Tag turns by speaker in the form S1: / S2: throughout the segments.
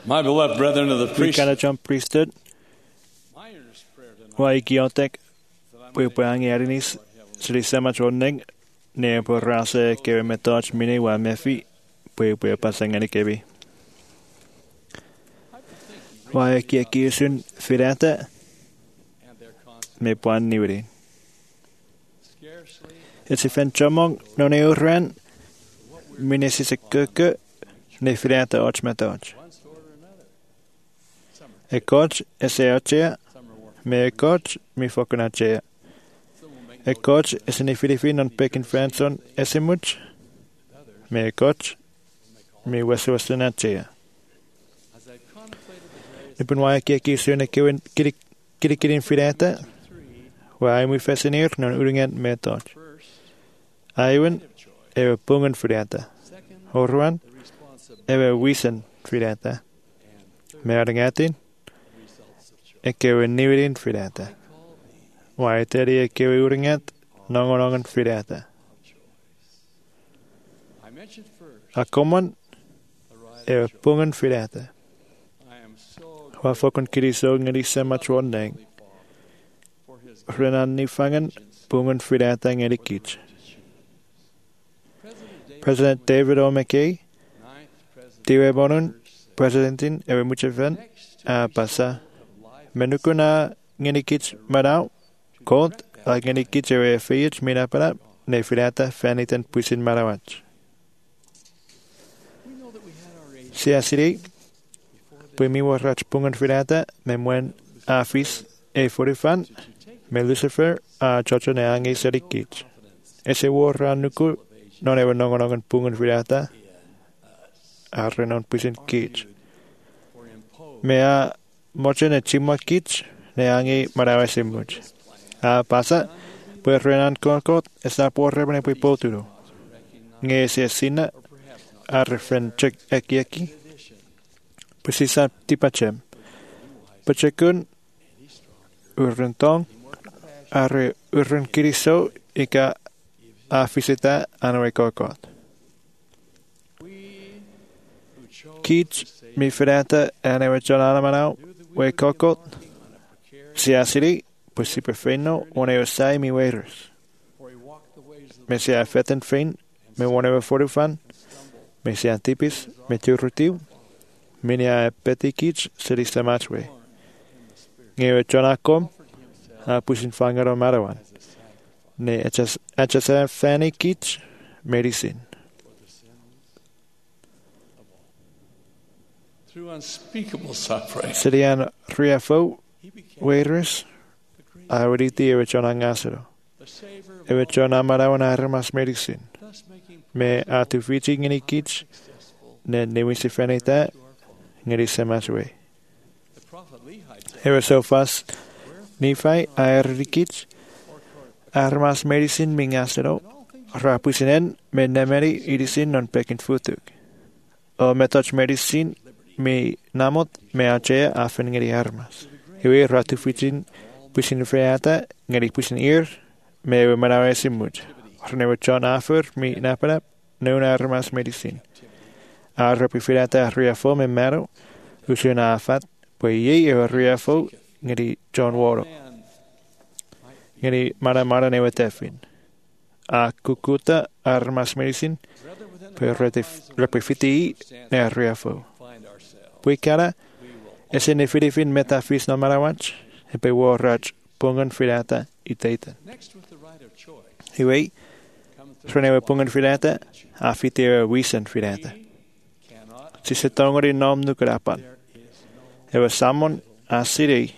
S1: My beloved brethren of the priesthood,
S2: Kanacham priesthood,
S1: my earnest prayer tonight
S2: Waikiotek,
S1: that I might
S2: Pupangi Arinis, Srisama Chorning, Nea Porase, Kevin Metoch, Mini, Wa Mefi, Pupa Pasangani Kebi. Waikiakisun, Firata,
S1: and their constant
S2: Me Puan Niviri.
S1: scarcely
S2: It's a Fenchomong, Noneuran, Minesis a Kuku, Nefirata Ochmetoch.
S1: one sort or another. Some
S2: A coach, Eseochea,
S1: are more,
S2: me a coach, mi Foconachea.
S1: some will make
S2: A coach is an Filipino non Pekin Franson, Esemuch,
S1: others.
S2: me a coach, mi Westwastanachea.
S1: As I contemplated the various
S2: Nipun Waiki Suna Kirikirin Firata,
S1: three,
S2: where I am fascinated non Uringan Metoch.
S1: first,
S2: Iwan,
S1: of choice.
S2: Ewa Pungan Firata.
S1: Second,
S2: Horwan,
S1: the responsibility
S2: Ewa Wisan Firata.
S1: and third,
S2: Mearingatin,
S1: results of choice.
S2: Ekewa Nivirin Firata.
S1: Call me
S2: Waiteri Ekewa Uringat, Nongonongan Firata.
S1: of choice. I mentioned first
S2: A common,
S1: the right
S2: Ewa
S1: of choice.
S2: Pungan Firata.
S1: I am so
S2: Wa Fokon Kirisog Ngerisa Machwandang.
S1: grateful for his
S2: Renan Nifangan, Pungan Firata Ngerikich. President David O. McKay,
S1: ninth president
S2: Tiwe Bonun, Presidentin Ewa Muchavan, A Pasa. Menukuna Ngerikich Madao, Colt, A Ngerikich Ewa Fiyach Minapara, Ne Firata Fanitan Pusin Marawach.
S1: we know that we had our age
S2: Siasiri,
S1: before the
S2: Pumi Warrach Pungan Firata, Memwen Afis, E Forifan,
S1: to take
S2: Me Lucifer, A Chocho Neangi Serikich. Ese Warra Nuku, non ever nongonongan Pungan Firata, A Renon Pusin Kich.
S1: or impose
S2: Mea Mochen e Chimwa Kich, Neangi Marawasimuch. A Pasa, pues Renan Concot, Esa por Rebene Pipoturo. Nge se Sina,
S1: or perhaps not
S2: A Refren Chek Ekiaki,
S1: tradition
S2: Precisa Tipachem. Pachekun, Urrentong, Are Urren Kiriso, Ika A Fisita, Anwe Kokot.
S1: we who chose
S2: Kich, Mi Ferata, Anwe Cholamanao, We Kokot,
S1: on a precarious
S2: Siasiri, pues si perfeino, one Osai mi waiters.
S1: for he walked the ways of
S2: Me sea fetten fein, me one ever fortifan, me sea tipis, me turrutiu, minia peti kich, serista matchway. Ngewe chonakom, a pusin fangaro marawan. Ne echasa fani kich, medicine.
S1: through unspeakable suffering.
S2: Serian riafo,
S1: He became
S2: waiters,
S1: the great
S2: auriti ewe chonangasero.
S1: the savior of
S2: Ewe
S1: all,
S2: chona marawan armas medicine.
S1: thus making
S2: Me atufichi ngini kich,
S1: successful
S2: ne newisi fanita,
S1: to our fault.
S2: ngerisa matchway.
S1: The prophet Lehi said,
S2: Ewe so fast, Nephi, aerikich,
S1: or court,
S2: armas medicine mingasero,
S1: in all things
S2: rapusinen, me nemeri irisin non pekin futuk. O metoch medicine, mi namot, me achea afen ngeri armas. Ewe ratufichin, pusin freata, ngeri pusin ir, me ewe manawe simuj. Ornewe chon afer, mi napara, non armas medicine. A rapifirata riafo me mero, usun afat, pues ye ewe riafo, ngeri John Waro.
S1: man
S2: Ngeri mara newe tefin. A kukuta armas medicine,
S1: rather within the
S2: pe
S1: confines of
S2: repifiti
S1: circumstance
S2: ne riafo.
S1: find ourselves.
S2: Puikara,
S1: We will
S2: ese ne filifin metafis no marawach, e pe warrach pungan filata itaitan.
S1: next with the right of choice.
S2: Hiwei,
S1: Come through
S2: renewe pungan filata, a fitera wisan filata.
S1: He cannot,
S2: Si se tongori nom nukrapan.
S1: there is no,
S2: Ewa samon a siri,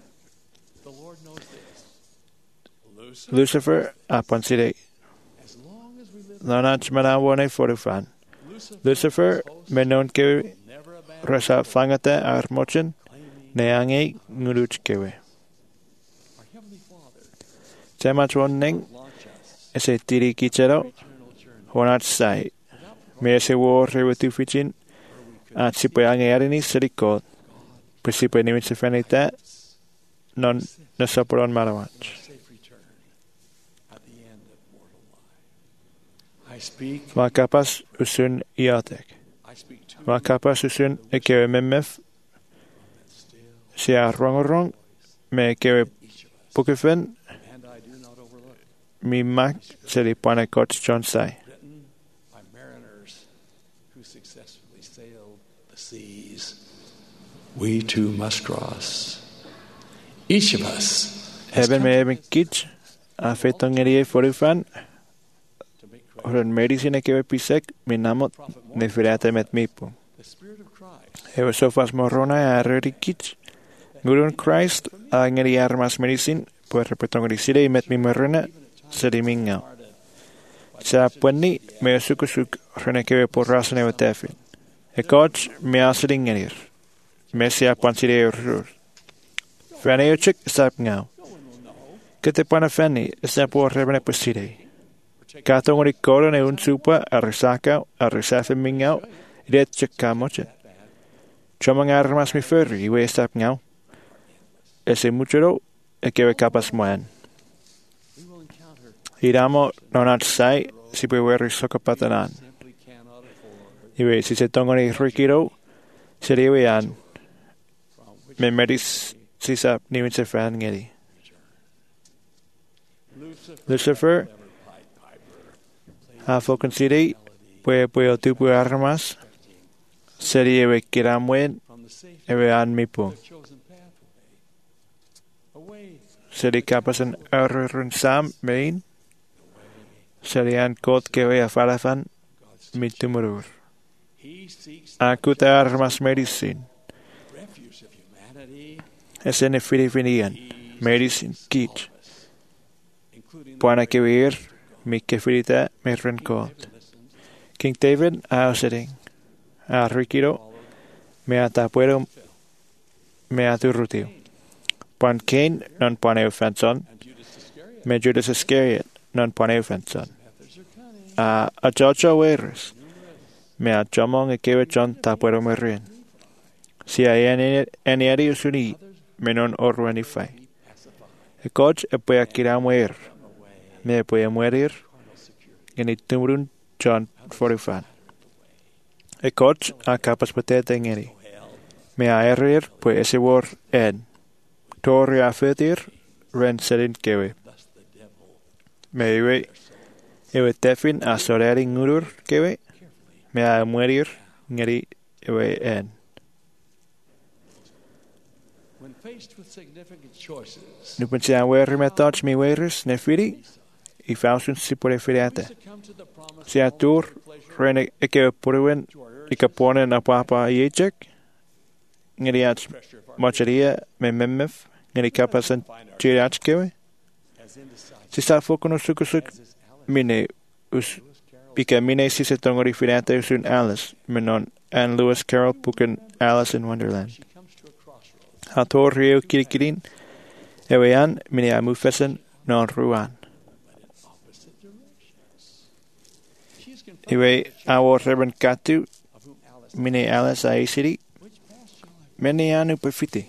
S1: the Lord knows this. Lucifer,
S2: Lucifer apan siri.
S1: as long as we live,
S2: Nanach manawane forufan. Lucifer, menon ke
S1: will never abandon
S2: rasa fangata armochen,
S1: claiming
S2: neange nguruch kewe.
S1: our Heavenly Father
S2: Temach wonning,
S1: launch us
S2: ese tiri kichero,
S1: eternal journey
S2: honach sai.
S1: without
S2: Me ese war rewetufichin,
S1: where we could
S2: at sipo angearini serikot, presipo nimitse fanita, non nasoporon marawach.
S1: safe return at the end of mortal life. I speak
S2: Makapas usun iotek.
S1: to
S2: Makapa susun ekewe memef sia rongorong me ekewe pukefen
S1: and I do not overlook,
S2: mi mak seli pane coach John Sai.
S1: written by mariners who successfully sailed the seas. We too must cross. Each of us has
S2: Eben
S1: come
S2: me eben kich a fetong erie forufan
S1: to make Christ
S2: oren medicine ekewe pisek mi namot ne firate met mipu.
S1: the Spirit of Christ.
S2: Ewe sofas morona a reri kich Gurun Christ a ngeri armas medicine pues repetong risire met mi morona seri mingau. Sa puenni me sukusuk rene kewe porras ne wetefin. E coach me asering erir. Me sia pansire urur. Fane uchik sap ngau. Kete pana fani sa por rebene pusire. Kato ngori koro ne un supa a risaka a risafe mingau idet chik kamoche. Chomang armas mi furri iwe sap ngau. Ese muchero e kewe kapas moen.
S1: We will encounter
S2: Iramo nonat sai si peweri sokapatanan.
S1: simply cannot afford,
S2: Iwe si se tongoni rikiro seriwean
S1: from which
S2: me medis si sap niwin se fan ngeri. Lucifer a focansiri pueo tupu armas seri ewe kiramwen
S1: from the safe
S2: ewe an mipu.
S1: chosen pathway, away
S2: Seri kapasan errorun sam mein seri an kot kewe a farafan mitumurur.
S1: he seeks
S2: Aku te armas medicine.
S1: refuge of humanity,
S2: Esene filifinian medicine kich.
S1: including
S2: Puana keweir mi kefirita me renkot. King David a sering a rikiro me atapuero me aturrutiu. Pan Cain non pane offenson
S1: and Judas Iscariot.
S2: me Judas Iscariot non pane offenson.
S1: Methods are cunning,
S2: A jojo weres me a jomong e kewe John tapuero me rien. Si a enieri usuni me non orwani fai. E coach e poi a kira muer me poi a muerir geni tumrun John 45. E coach a capas patete ngeri. Me a erir poi ese war en. Tori a fetir ren serin kewe.
S1: thus the devil
S2: Me ewe tefin a soreri ngurur kewe. Me a muerir ngeri ewe en.
S1: when faced with significant choices,
S2: Nu pensi a weri me touch mi weris ne firi. I fausun si pore firiate.
S1: succumb to the promise
S2: Si a tur ren e kewe puruen I kapone na papa iechek. Ngeri ach macharia me memef. Ngeri kapasan chiriach kewe.
S1: as indecisive
S2: Si sa fokuno sukusuk
S1: as his ally
S2: mine us
S1: Lewis Carroll
S2: pika mine si se tongori firante usun Alice menon Anne Lewis Carroll puken Alice in Wonderland.
S1: she comes to a crossroads.
S2: Hator rio kirikirin ewean mine amufesen non ruan.
S1: Opposite directions. She is confronted
S2: Iwe awo reben katu
S1: of whom Alice
S2: mine Alice a isiri
S1: which path shall I
S2: mene anu perfiti.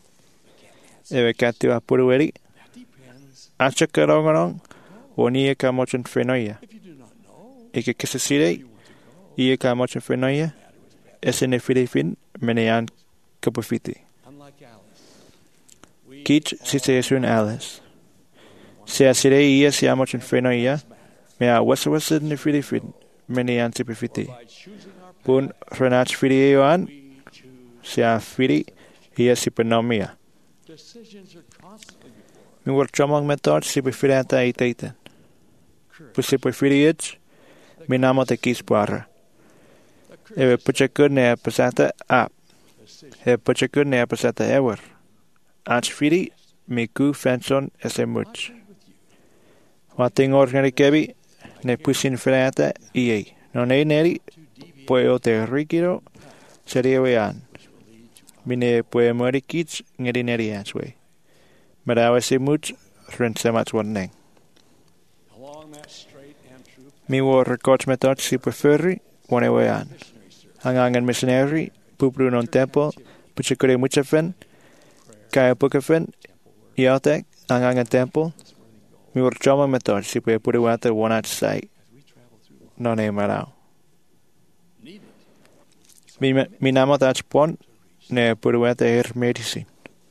S2: Ewe katu apurueri
S1: that depends.
S2: achakarongarong wonie kamochen frenoia.
S1: If you do not know,
S2: Ike kisasire
S1: you want to go.
S2: ie kamochen frenoia esene filifin mene an kapufiti.
S1: Unlike Alice, we
S2: Kich si se esun Alice. Se asire ia si amochen frenoia me a wasawasid ni filifin mene an tipifiti.
S1: by choosing our path,
S2: Pun renach firi ioan
S1: we choose.
S2: si a firi ia si penomia.
S1: Decisions are constantly before us.
S2: Mi war chomong metod si pefirata itaiten. Pus si pefiri ich mi namo te kis puara.
S1: The
S2: Ewe puchakud ne a pasata ap.
S1: decision
S2: Ewe puchakud ne a pasata ewer. Ach firi mi ku fenson ese much.
S1: with you.
S2: Wating organi kebi ne pusin firata iei. Non e neri pue o te rikiro seri ewean. Mine pue mori kits ngeri neri achwe. Marawa si much ren semach wanneng.
S1: Along that straight and true
S2: Mi war rekoch metod si preferi wane wean.
S1: missionary service,
S2: Hangangan missionary pupru non temple puchakure muchafen kaya pukafen yatek hangangan temple mi war choma metod si pue puri wate wanach sai
S1: as we travel through life,
S2: non e marao.
S1: needed
S2: Mi namot achpon ne purueta medicine.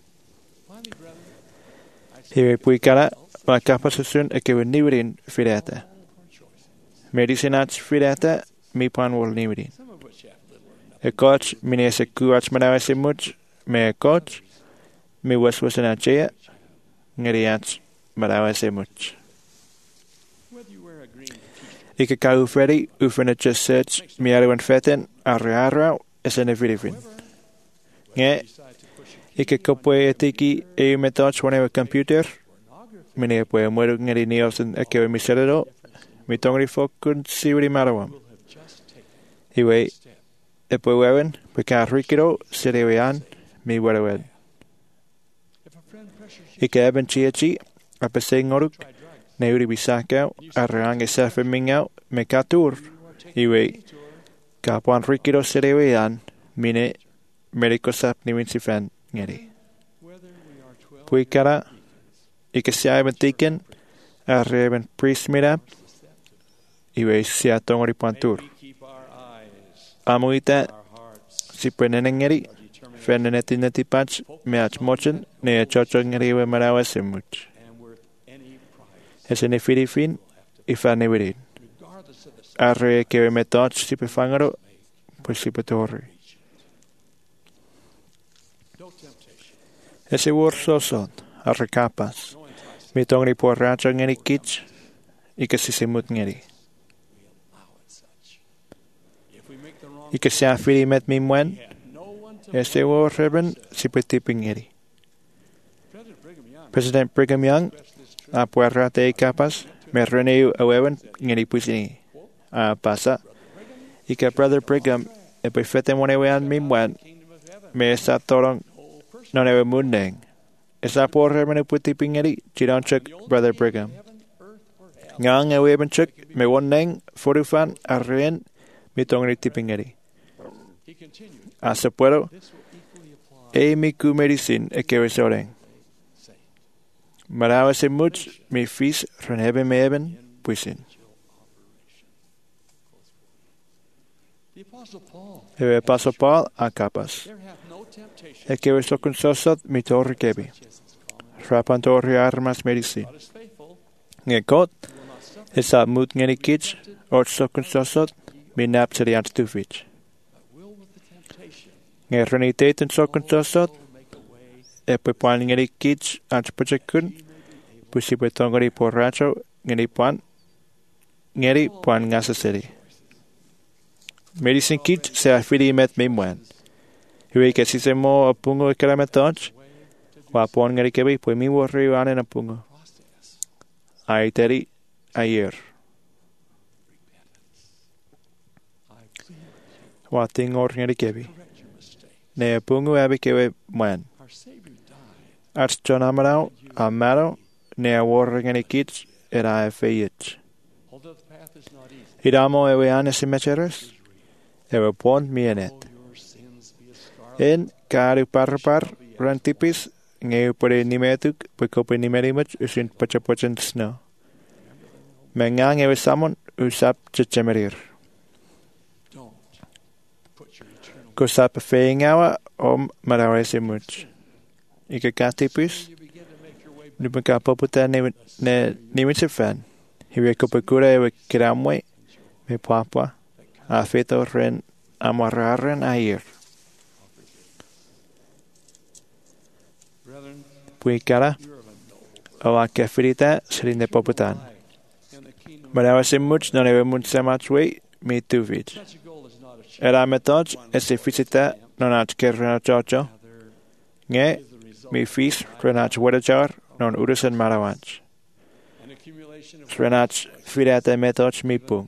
S2: Hiwi puikara ma kapasasun ekewe niwrin fireta. Medicine ach fireta mi pan wol niwrin. E coach mine se kuach manawa se much me coach mi waswasan achea ngeri ach manawa se much. Ike kau Freddy ufena just search mi arawan feten arra es en evirifin. Nge ike kopwe etiki e metoch wane computer mine pue muero ngeri niosen ekewe mi serero mi tongri fokun siwri marawam. Iwe e pue wewen pue ka rikiro serewean mi werewen. Ike eben chiachi apese ngoruk ne uri bisakau arrange sefe mingau me katur iwe kapuan rikiro serewean mine medico sap ni winsifen ngeri. Puikara ike siaben tiken arreben prismirap iwe siatongori pantur. Amuita si penenengeri feneneti netipach me achmochen ne chocho ngeri we marawa semuch. Ese nefirifin ifanewirin. Arre que me touch si pefangaro pues si petorri. Ese worso son arre capas. Mi tongri por racho ngeri kich y que si se mut ngeri. Y que se afiri met mi muen. Ese worreben si petipin ngeri. President Brigham Young a puerra te capas me reneu awewen ngeri pusini a pasa y que Brother Brigham e perfete monewean mi muen me esa torong no newe mundeng esa porra me puti pingeri chiranchuk Brother Brigham ngang awewen chuk me wonneng forufan arren mi tongri tipingeri asa puedo e mi ku medicine e que resoreng Marawa se much mi fis renebe me eben puisin. Ebe paso Paul a capas. E que so consosot mi torri kebi. Rapantori armas medicine. Nge kot esa mut ngeni kich or so consosot mi nap seri antufich. Nge reniteten so consosot e poi puan ngeri kich antpachekun pusi petongori porracho ngeri puan ngasaseri. Medicine kich se afiri met me muen. Hui que si se mo apungo e karametoch wa puan ngeri kebi poi mi worri anen apungo. Aiteri ayer. Wa tingor ngeri kebi. Ne apungo abi kewe muen. Arts John Amarau, Amaro, ne a warring any kids, era a fayet. Idamo eweanes imecheres, ewe pont mienet. En karu parpar, rantipis, nge pore nimetuk, pekope nimerimach, usin pachapochen snow. Mengang ewe samon, usap chichemerir. Kosap feingawa, marawese much. Ike katipus, nupaka poputa ne fan. Hiwe kopekura ewe kiramwe, me papa, a feto ren amararen ayer. Puikara, o a kefirita serinde poputan. Marawa se much non ewe much samachwe, me tuvich. Era metoch, ese fisita non ach kerrena chocho. Nge, mi fis renach wedajar non urusen marawach. Renach firate metoch mi pung.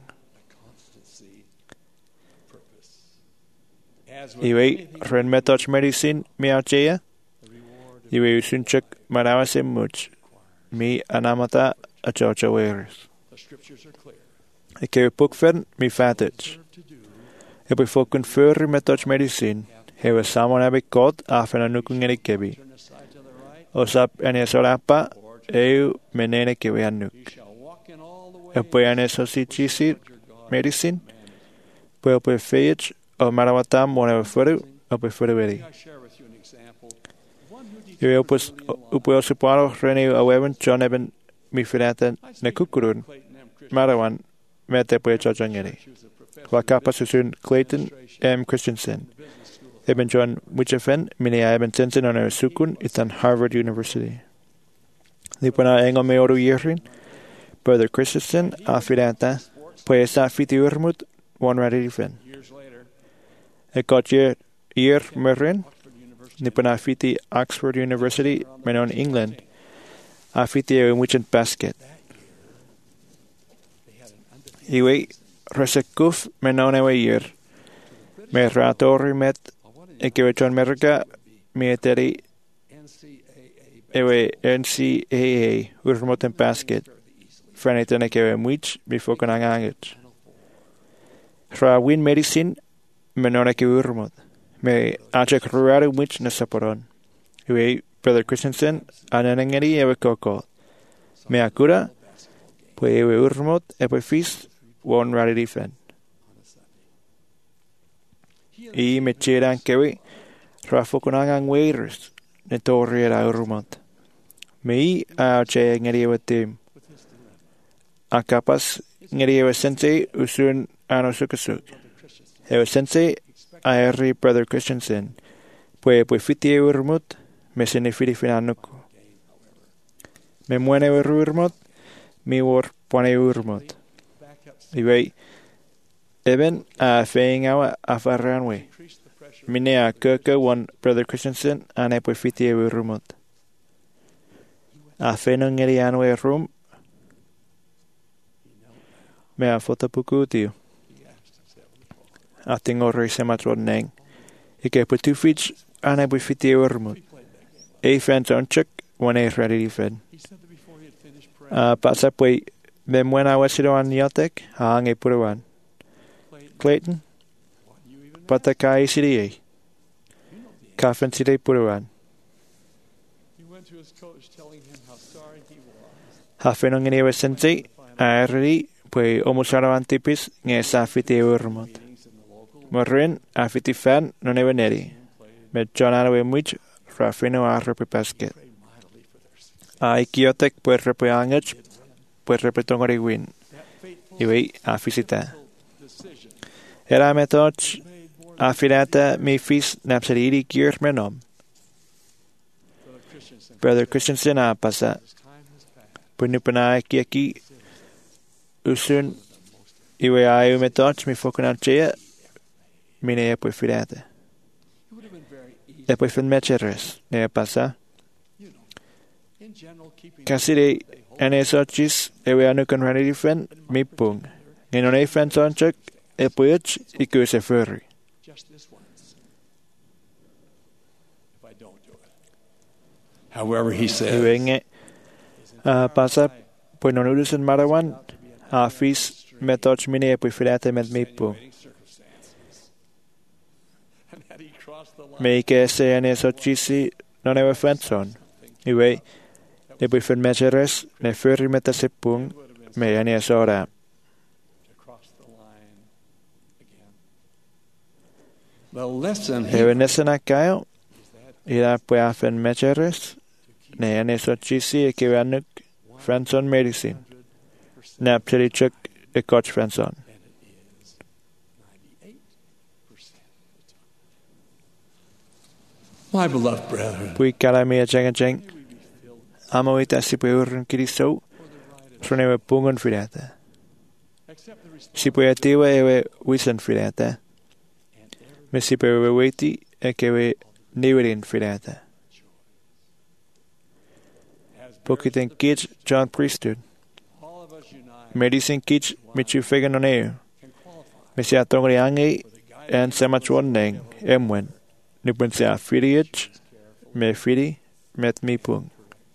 S2: Iwe ren metoch medicine mi achea. Iwe usunchuk marawase much. Mi anamata achocha weres. Ike pukfen mi fatich. Ebe fokun furri metoch medicine. Hewe samon abe kot afen anukung ene kebi. Osap ene solapa eu menene kewe anuk. Epo ene sosichisi medicine. Puepe feich o marawatam mo na furu o pe furu eri.
S1: I share with you an example. One who
S2: Iwe
S1: determined
S2: upo si paro reni a wewen John eben mi firata na kukurun
S1: Clayton M. Christensen.
S2: marawan me te pue chojangeri.
S1: She was a professor
S2: Wa kapasusun Clayton M. Christensen. Eben John Wichefen mini eben tensen on sukun itan Harvard University. Lipana engo me oru yerin. Brother Christensen a firata pue sa fiti urmut one ready fen.
S1: years later,
S2: E gotje year merin.
S1: Oxford University
S2: Nipana fiti Oxford University menon England. A fiti e wichen basket.
S1: they had an undefeated
S2: Iwe resekuf menon ewe year. Me ratori met e kewe John Merga me eteri
S1: NCAA
S2: ewe NCAA urmoten basket. Franeten e kewe mwich before kanangangit. Ra win medicine menon e kewe urmot. Me achek ruare mwich na saporon. Iwe Brother Christensen ananangeri ewe koko. Me akura pue ewe urmot e pue fis won rari difen. I me cheran kewe rafokunangang waiters ne torri era urmot. Me I a che ngeri ewe tim. A kapas ngeri ewe sensei usun ano sukasuk. Ewe sensei a eri Brother Christensen. Pue fiti ewe urmot me sene fiti finanuku. Me muene ewe urmot mi wor pone urmot. Iwe eben a feing awa a farranwe. Mine a kirka one Brother Christensen ane pue fiti ewe urmot. A feno ngeri anwe room me a fotapuku tiu. A tingo rei sematro neng. Ike pue tu fich ane pue fiti ewe urmot. E fans on chuk one e ready fed.
S1: He said that before he had finished praying,
S2: Pasa pue me muena wesido an yotek a ange puruan. Clayton,
S1: you even
S2: pata ka ICDA. Kafan side puruan.
S1: he went to his coach telling him how sorry he was.
S2: Hafenong ewe sensei, a erri, pue omusarawan tipis nge sa fiti urmot.
S1: Meetings in the local
S2: Morin, a fiti fan, non ewe neri. Me John Arawe mwich, rafino a repe basket.
S1: prayed mightily for their success.
S2: A ikiotek pue repe angach, pue repe tongori win.
S1: That fateful
S2: Iwe a fisita.
S1: decision
S2: Era metoch,
S1: made more
S2: a filata mi fis napseriri kier menom.
S1: Brother Christensen.
S2: Brother Christensen a pasa.
S1: As time has passed,
S2: Punupana kiaki usun iwe ai metoch mi fokuna chea mine e pue filata.
S1: it would have been very easy,
S2: E pue fin mecheres ne pasa.
S1: you know, in general, keeping
S2: Kasire ene sochis ewe anukan rani fen mi pung. Ngenon e fen sonchak e puech iku se furri.
S1: just this once. If I don't do it. However, he says,
S2: Iwe nge pasa pue non udusen marawan a fis metoch mine e pue filata med mi pung.
S1: circumstances. And had he crossed the line,
S2: Me ike se ene sochisi non ewe fen son. Iwe e pue fin mecheres ne furri meta se pung me ene sora.
S1: to cross the line again. The lesson
S2: Ewe nesena kayo ira pue a fin mecheres ne ene sochisi e kewe anuk Franson medicine. Ne apcheri chuk e coach Franson.
S1: and it is 98% of the time. My beloved brethren,
S2: Pui kala mi a jeng
S1: may we be filled
S2: amo ita si pue urun kiriso
S1: for the right of
S2: sonewe pungon filata.
S1: accept the
S2: Si pue atiwa ewe wisan filata.
S1: and every
S2: Me si pue ewe weti e kewe niwerin filata.
S1: has
S2: Pukiten kich John Priesthood.
S1: all of us unite
S2: Medicine kich michu fegan on eo.
S1: can qualify
S2: Me si atongri angi
S1: for the guidance
S2: en semachwan neng emwen. Nipun si a firiich me firi met mi pung.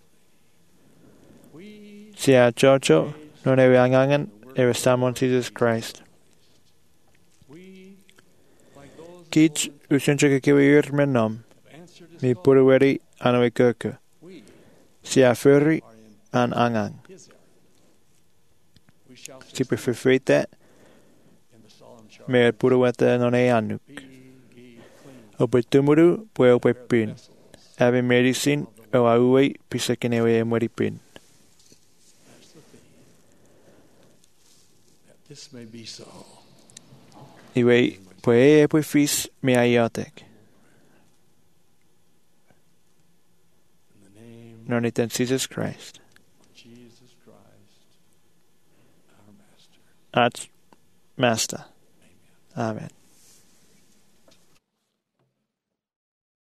S1: we
S2: Si a chocho non ewe angangan ewe samon Jesus Christ.
S1: we like those
S2: Kich usunchake kewe ur menom.
S1: who have answered his
S2: Mi
S1: call,
S2: puruweri ano e kirke.
S1: we
S2: Si a furri
S1: are in
S2: an angang.
S1: his area. We shall
S2: Si pe
S1: succeed
S2: fefete
S1: in the solemn charge
S2: me puruata non e anuk. O pe tumuru pue o pe pin. Ave medicine o auei pisa kenewe e mori pin.
S1: This may be so.
S2: Iwe pue e pue fis me aiotek.
S1: In the name
S2: Non it in Jesus Christ.
S1: of Jesus Christ, our Master.
S2: At Master.
S1: Amen.
S2: Amen.